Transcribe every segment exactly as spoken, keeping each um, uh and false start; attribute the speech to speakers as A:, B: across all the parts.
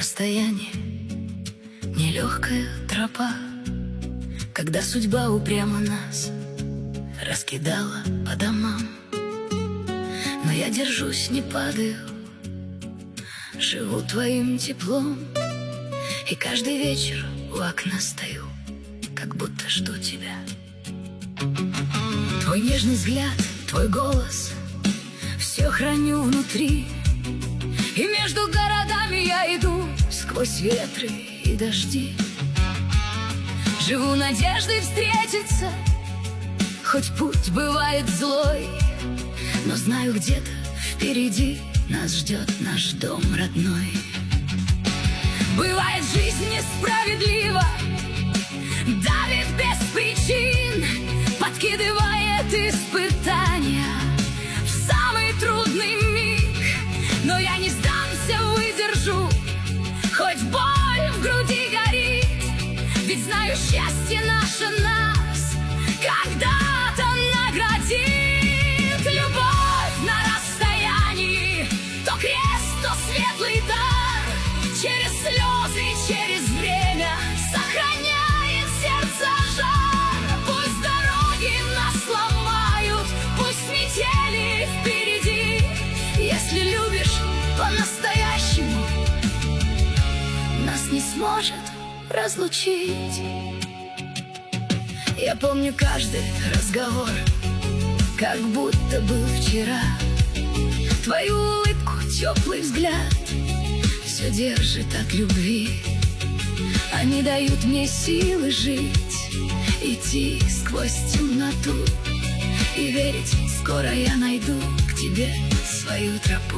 A: расстоянии нелегкая тропа, когда судьба упрямо нас раскидала по домам. Но я держусь, не падаю, живу твоим теплом, и каждый вечер у окна стою, как будто жду тебя. Твой нежный взгляд, твой голос, все храню внутри. И между городами я иду сквозь ветры и дожди. Живу надеждой встретиться, хоть путь бывает злой, но знаю, где-то впереди нас ждет наш дом родной. Бывает, жизнь несправедлива, давит без причин, подкидывает испытания в самый трудный миг. Но я не сдамся, выдержу, хоть боль в груди горит, ведь знаю, счастье наше нас когда-то наградит. Любовь на расстоянии, то крест, то светлый дар, через слезы, через время сохраняет сердце жар. Пусть дороги нас ломают, пусть метели впереди, если любишь по-настоящему, нас не сможет разлучить. Я помню каждый разговор, как будто был вчера. Твою улыбку, теплый взгляд, все держит от любви. Они дают мне силы жить, идти сквозь темноту и верить, скоро я найду к тебе свою тропу.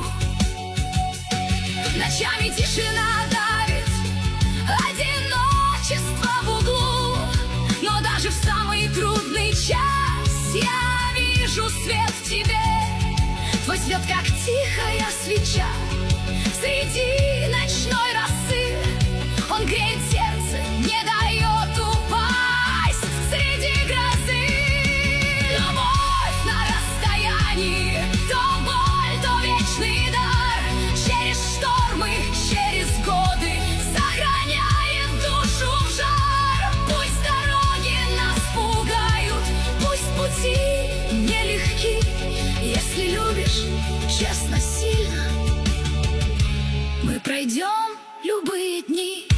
A: Ночами тишина давит, одиночество в углу, но даже в самый трудный час я вижу свет в тебе. Твой свет, как тихая свеча среди ночной росы, он греет сердце, не дает упасть среди грозы. Любовь на расстоянии, то боль, то вечный дар, через штормы, через годы сохраняет душу в жар. Пусть дороги нас пугают, пусть пути нелегки, если любишь честно, сильно, мы пройдем любые дни.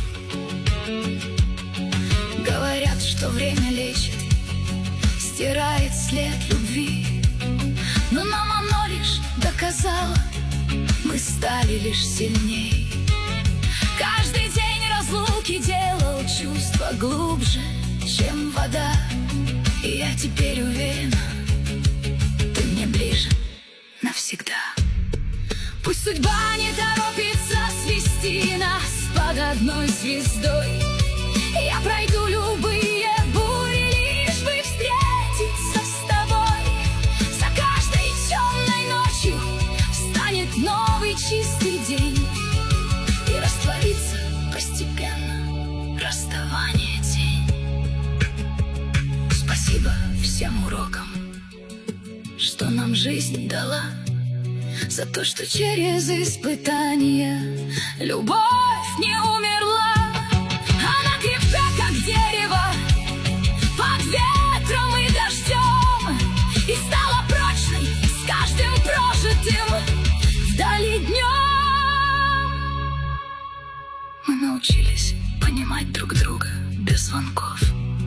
A: Говорят, что время лечит, стирает след любви, но нам оно лишь доказало, мы стали лишь сильней. Каждый день разлуки делал чувства глубже, чем вода, и я теперь уверена, ты мне ближе навсегда. Пусть судьба не торопится свести нас под одной звездой, я пройду любые бури, лишь бы встретиться с тобой. За каждой темной ночью встанет новый чистый день, и растворится постепенно расставание тень. Спасибо всем урокам, что нам жизнь дала, за то, что через испытания любовь не умерла. Она крепка, как дерево, под ветром и дождем, и стала прочной с каждым прожитым вдали днем. Мы научились понимать друг друга без звонков,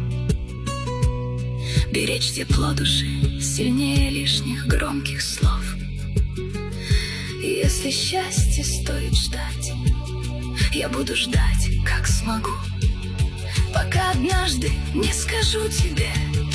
A: беречь тепло души сильнее лишних громких слов. И если счастье стоит ждать, я буду ждать, как смогу, пока однажды не скажу тебе: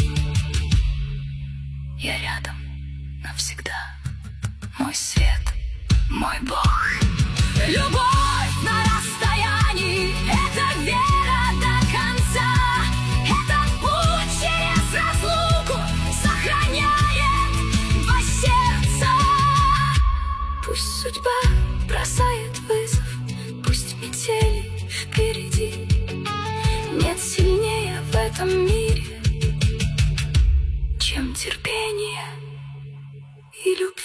A: я рядом навсегда, мой свет, мой Бог. Любовь на расстоянии — это вера до конца, этот путь через разлуку сохраняет два сердца. Пусть судьба бросает вызов, пусть метели впереди, нет сильнее в этом мире, чем терпение и любовь.